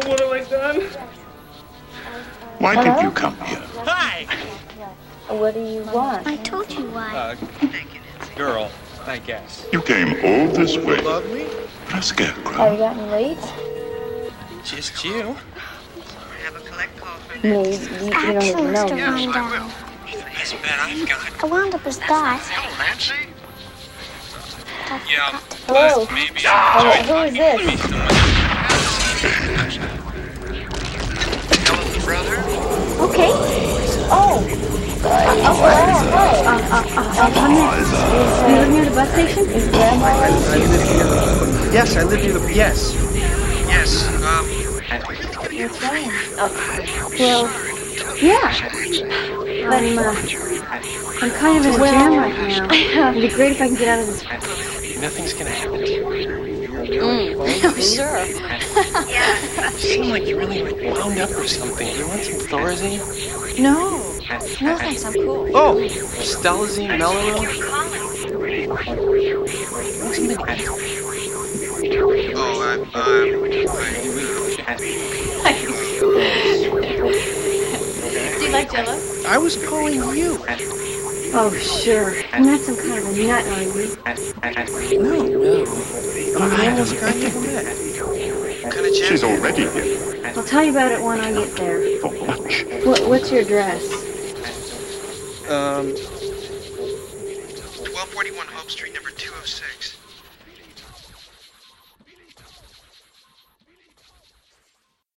What have I done? Why did you come here? Hi! What do you want? I told you why. Girl, I guess. You came all this way Love me? for a scarecrow. Have you gotten late? Just you. You don't even Actually, know. Mr. Rondell, Yes, man, I've got. I wound up as that. Nancy? Yeah. Hello. Maybe. Who is this? Brother? Okay. Oh. Hi. You live near the bus station? Is Grandma? I live here. Yes, I live near the. Yes. Yes, What's wrong? Well, yeah. But I'm kind of in a jam right now. It'd be great if I can get out of this. Nothing's gonna happen to you. Oh, sure. You seem like you really wound up or something. You want some Thorazine? No. No, thanks. I'm cool. Oh, Stelazine, Mellow. What's in the Do you like Jello? I was calling you. Oh, sure. You're not some kind of a nut, are you? No. I almost got you met. She's already here. I'll tell you about it when I get there. For lunch. What's your address? 1241 Hope Street, number 206.